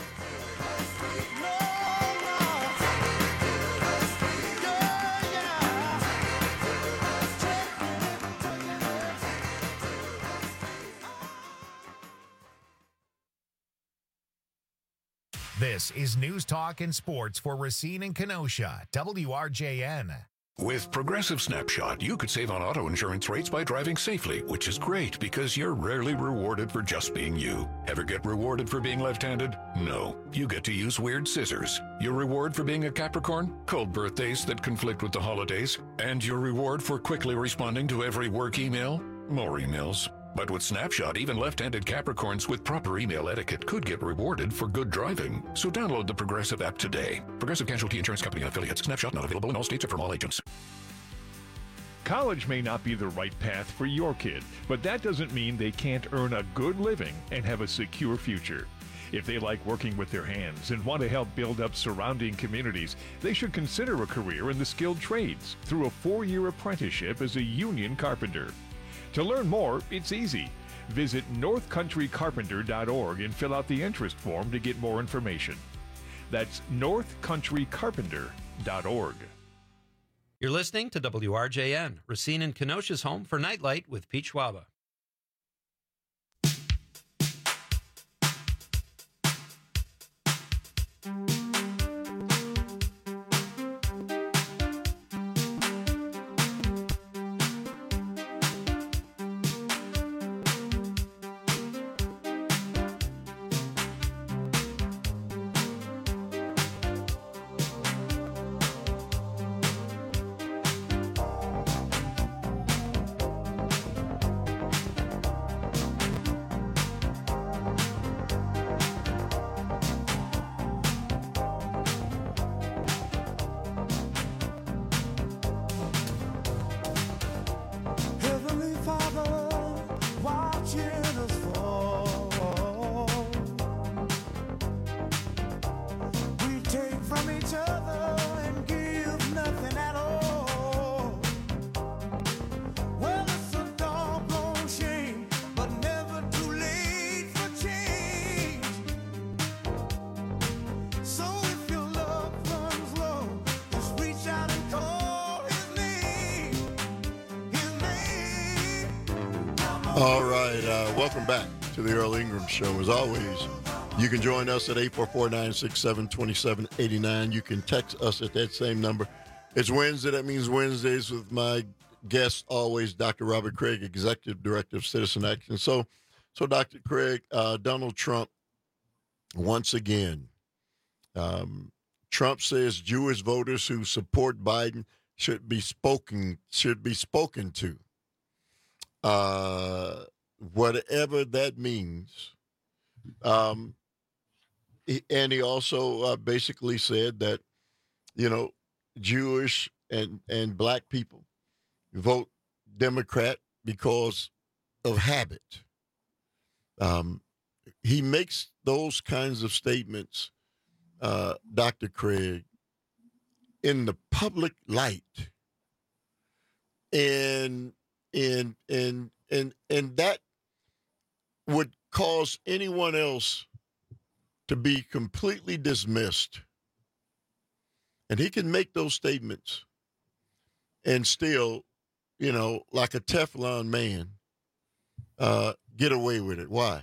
This is News Talk and Sports for Racine and Kenosha, WRJN. With Progressive Snapshot, you could save on auto insurance rates by driving safely, which is great because you're rarely rewarded for just being you. Ever get rewarded for being left-handed? No. You get to use weird scissors. Your reward for being a Capricorn? Cold birthdays that conflict with the holidays. And your reward for quickly responding to every work email? More emails. But with Snapshot, even left-handed Capricorns with proper email etiquette could get rewarded for good driving. So download the Progressive app today. Progressive Casualty Insurance Company and affiliates. Snapshot not available in all states or from all agents. College may not be the right path for your kid, but that doesn't mean they can't earn a good living and have a secure future. If they like working with their hands and want to help build up surrounding communities, they should consider a career in the skilled trades through a 4-year apprenticeship as a union carpenter. To learn more, it's easy. Visit northcountrycarpenter.org and fill out the interest form to get more information. That's northcountrycarpenter.org. You're listening to WRJN, Racine and Kenosha's home for Nightlight with Pete Schwaba. All right, welcome back to the Earl Ingram Show. As always, you can join us at 844-967-2789. You can text us at that same number. It's Wednesday. That means Wednesdays with my guest, always Dr. Robert Craig, Executive Director of Citizen Action. So Dr. Craig, Donald Trump, once again, Trump says Jewish voters who support Biden should be spoken to. Whatever that means. And he also basically said that, Jewish and black people vote Democrat because of habit. He makes those kinds of statements, Dr. Craig, in the public light. And that would cause anyone else to be completely dismissed. And he can make those statements and still, like a Teflon man, get away with it. Why?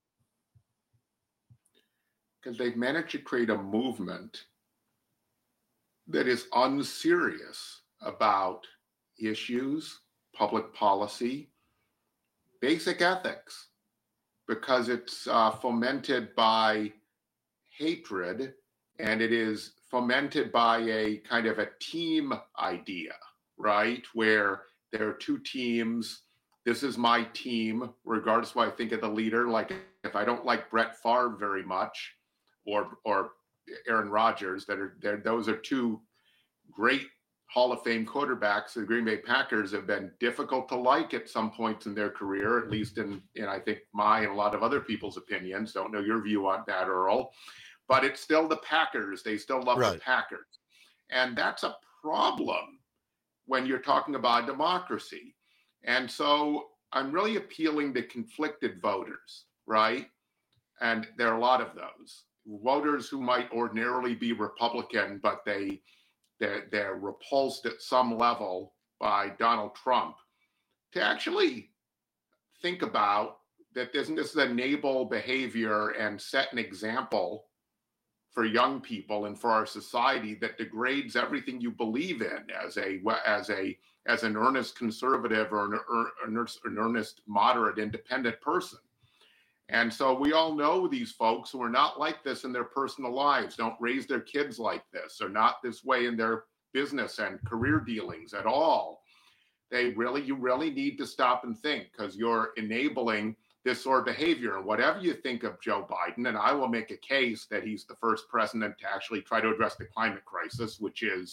Because they've managed to create a movement that is unserious about issues, public policy, basic ethics, because it's fomented by hatred, and it is fomented by a kind of a team idea, right? Where there are two teams. This is my team, regardless of what I think of the leader. Like if I don't like Brett Favre very much, or Aaron Rodgers, those are two great Hall of Fame quarterbacks. The Green Bay Packers have been difficult to like at some points in their career, at least in I think my and a lot of other people's opinions. Don't know your view on that, Earl. But it's still the Packers. They still love the Packers. And that's a problem when you're talking about democracy. And so I'm really appealing to conflicted voters, right? And there are a lot of those. Voters who might ordinarily be Republican, but they're repulsed at some level by Donald Trump, to actually think about that this is enable behavior and set an example for young people and for our society that degrades everything you believe in as an earnest conservative or an earnest moderate independent person. And so we all know these folks who are not like this in their personal lives, don't raise their kids like this, or not this way in their business and career dealings at all. You really need to stop and think, because you're enabling this sort of behavior. And whatever you think of Joe Biden, and I will make a case that he's the first president to actually try to address the climate crisis, which is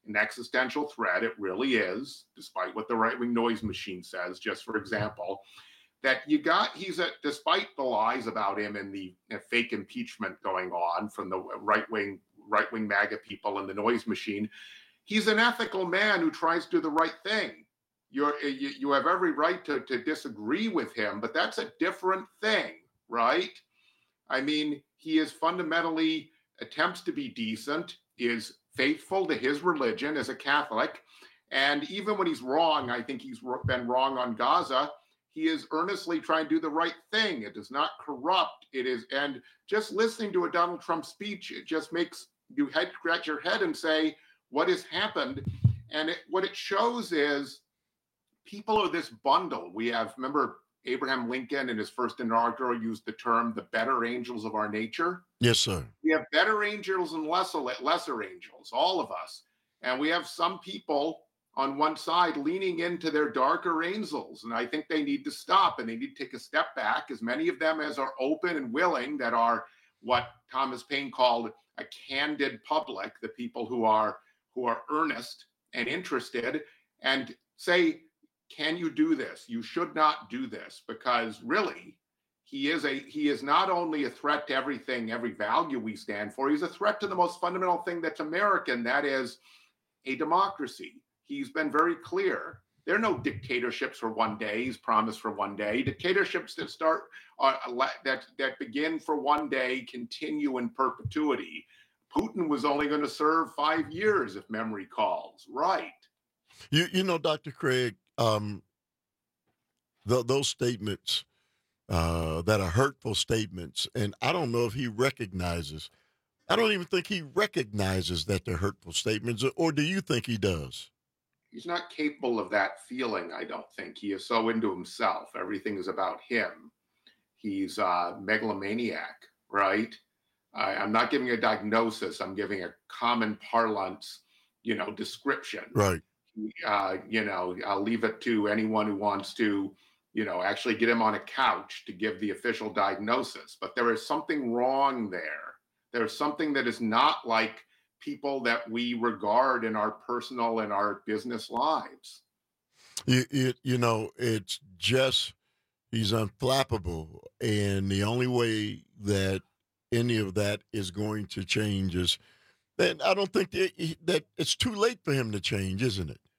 an existential threat. It really is, despite what the right-wing noise machine says. Just for example, that despite the lies about him and the fake impeachment going on from the right-wing MAGA people and the noise machine, he's an ethical man who tries to do the right thing. You have every right to disagree with him, but that's a different thing, right? I mean, he is fundamentally attempts to be decent, is faithful to his religion as a Catholic, and even when he's wrong, I think he's been wrong on Gaza, he is earnestly trying to do the right thing. It is not corrupt. It is, and just listening to a Donald Trump speech, it just makes you scratch your head and say, what has happened? And what it shows is people are this bundle. Remember Abraham Lincoln in his first inaugural used the term the better angels of our nature? Yes, sir. We have better angels and lesser angels, all of us. And we have some people on one side leaning into their darker angels. And I think they need to stop and they need to take a step back, as many of them as are open and willing, that are what Thomas Paine called a candid public, the people who are earnest and interested, and say, can you do this? You should not do this, because really, he is not only a threat to everything, every value we stand for, he's a threat to the most fundamental thing that's American, that is a democracy. He's been very clear. There are no dictatorships for one day. He's promised for one day. Dictatorships that start that begin for one day continue in perpetuity. Putin was only going to serve 5 years, if memory calls. Right. You know, Dr. Craig, those statements that are hurtful statements, and I don't know if he recognizes. I don't even think he recognizes that they're hurtful statements, or do you think he does? He's not capable of that feeling, I don't think. He is so into himself. Everything is about him. He's a megalomaniac, right? I'm not giving a diagnosis. I'm giving a common parlance, description. Right. I'll leave it to anyone who wants to, actually get him on a couch to give the official diagnosis. But there is something wrong there. There's something that is not like people that we regard in our personal and our business lives. It's just, he's unflappable. And the only way that any of that is going to change is, then I don't think that it's too late for him to change, isn't it?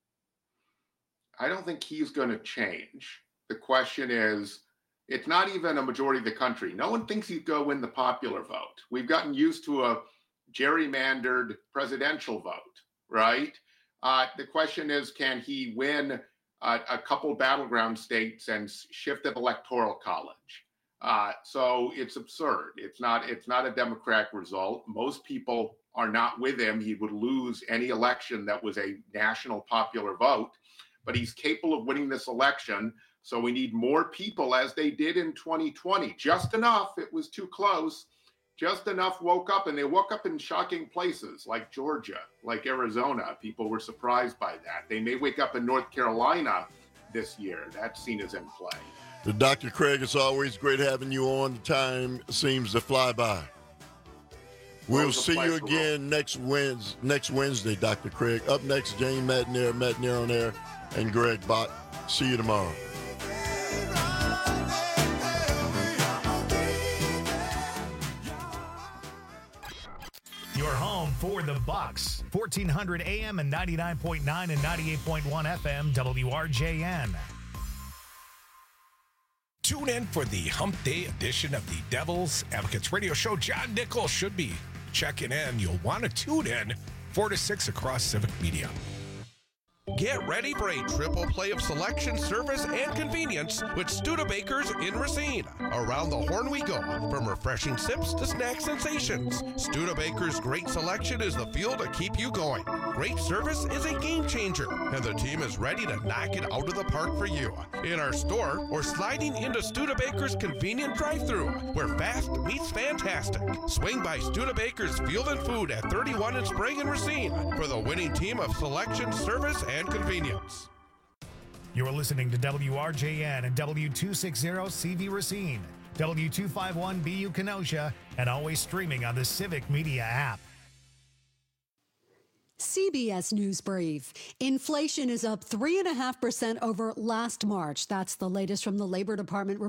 I don't think he's going to change. The question is, it's not even a majority of the country. No one thinks he'd go win the popular vote. We've gotten used to a gerrymandered presidential vote, right? The question is, can he win a couple battleground states and shift the electoral college? So it's absurd. It's not a Democratic result. Most people are not with him. He would lose any election that was a national popular vote, but he's capable of winning this election. So we need more people, as they did in 2020. Just enough. It was too close. Just enough woke up, and they woke up in shocking places like Georgia, like Arizona. People were surprised by that. They may wake up in North Carolina this year. That scene is in play. Dr. Craig, it's always great having you on. The time seems to fly by. We'll see you again next Wednesday, Dr. Craig. Up next, Jane McNair on air, and Greg Bott. See you tomorrow. Your home for the Bucks. 1400 AM and 99.9 and 98.1 FM WRJN. Tune in for the Hump Day edition of the Devil's Advocates radio show. John Nichols should be checking in. You'll want to tune in 4 to 6 across Civic Media. Get ready for a triple play of selection, service, and convenience with Studebakers in Racine. Around the horn we go, from refreshing sips to snack sensations. Studebakers' great selection is the fuel to keep you going. Great service is a game changer, and the team is ready to knock it out of the park for you. In our store, or sliding into Studebakers' convenient drive-thru, where fast meets fantastic. Swing by Studebakers Field and Food at 31 in Sprague and Racine for the winning team of selection, service, and convenience. You're listening to WRJN and W260CV Racine, W251BU Kenosha, and always streaming on the Civic Media app. CBS News Brief. Inflation is up 3.5% over last March. That's the latest from the Labor Department